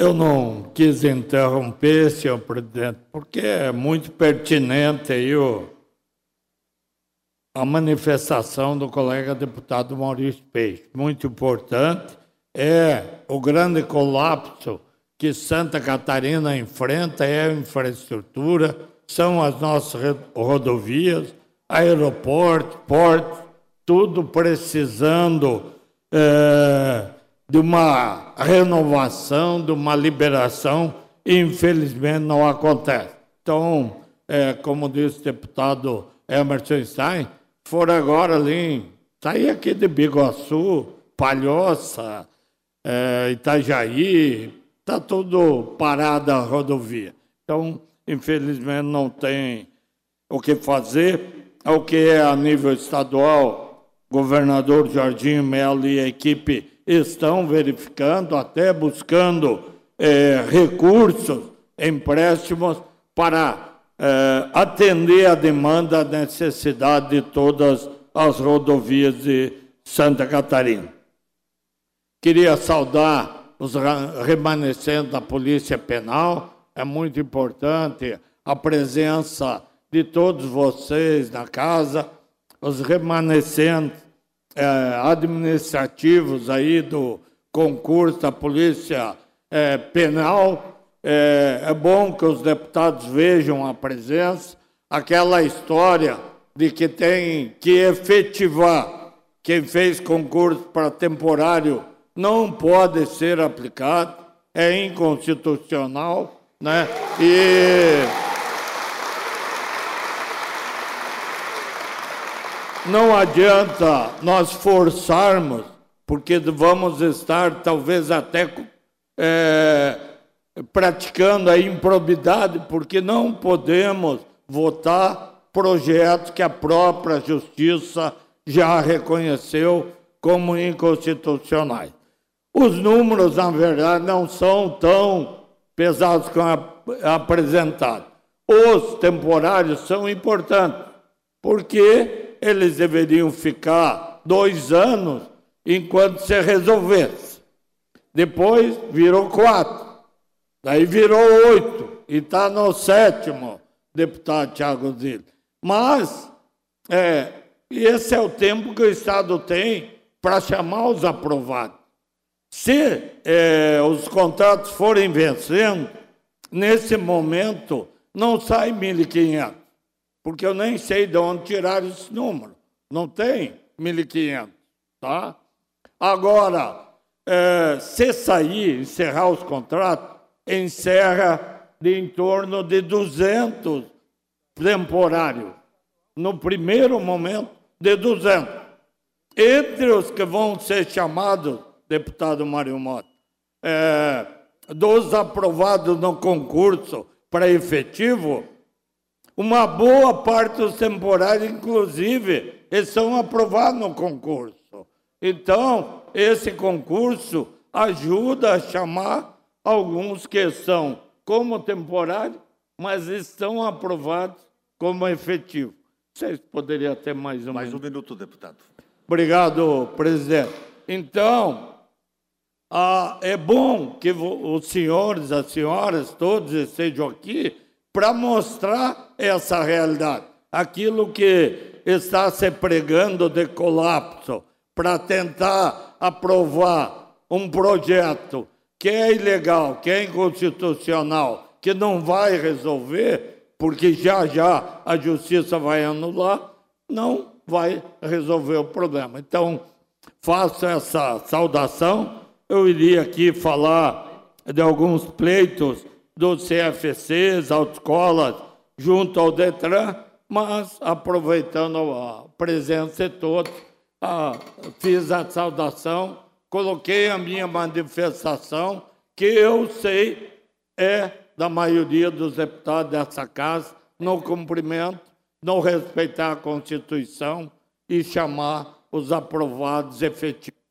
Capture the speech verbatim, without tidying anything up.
Eu não quis interromper, senhor presidente, porque é muito pertinente aí o, a manifestação do colega deputado Maurício Peixe. Muito importante. É o grande colapso que Santa Catarina enfrenta, é a infraestrutura, são as nossas rodovias, aeroportos, portos, tudo precisando é, de uma renovação, de uma liberação, e infelizmente não acontece. Então, é, como disse o deputado Emerson Stein, for agora ali, sair aqui de Biguaçu, Palhoça, é, Itajaí, está tudo parado a rodovia. Então, infelizmente, não tem o que fazer. O que é a nível estadual, governador Jorginho Melo e a equipe estão verificando, até buscando é, recursos, empréstimos, para é, atender a demanda, a necessidade de todas as rodovias de Santa Catarina. Queria saudar os remanescentes da Polícia Penal, é muito importante a presença de todos vocês na casa, os remanescentes é, administrativos aí do concurso da Polícia é, Penal. É, é bom que os deputados vejam a presença, aquela história de que tem que efetivar. Quem fez concurso para temporário não pode ser aplicado, é inconstitucional, né? E não adianta nós forçarmos, porque vamos estar talvez até é, praticando a improbidade, porque não podemos votar projetos que a própria Justiça já reconheceu como inconstitucionais. Os números, na verdade, não são tão pesados como apresentados. Os temporários são importantes, porque eles deveriam ficar dois anos enquanto se resolvesse. Depois virou quatro, daí virou oito, e está no sétimo, deputado Thiago Zilli. Mas, é, esse é o tempo que o Estado tem para chamar os aprovados. Se é, os contratos forem vencendo, nesse momento não sai mil e quinhentos, porque eu nem sei de onde tirar esse número. Não tem mil e quinhentos, tá? Agora, é, se sair, encerrar os contratos, encerra de em torno de duzentos temporários. No primeiro momento, de duzentos. Entre os que vão ser chamados, deputado Mário Mota, é, dos aprovados no concurso para efetivo, uma boa parte dos temporários, inclusive, eles são aprovados no concurso. Então, esse concurso ajuda a chamar alguns que são como temporários, mas estão aprovados como efetivo. Vocês poderiam ter mais um Mais minuto. um minuto, deputado. Obrigado, presidente. Então, ah, é bom que os senhores, as senhoras, todos estejam aqui para mostrar essa realidade. Aquilo que está se pregando de colapso, para tentar aprovar um projeto que é ilegal, que é inconstitucional, que não vai resolver, porque já já a justiça vai anular, não vai resolver o problema. Então, faço essa saudação. Eu iria aqui falar de alguns pleitos dos C F Cs, autoescolas, junto ao DETRAN, mas, aproveitando a presença de todos, ah, fiz a saudação, coloquei a minha manifestação, que eu sei é da maioria dos deputados dessa casa, no cumprimento, não respeitar a Constituição e chamar os aprovados efetivos.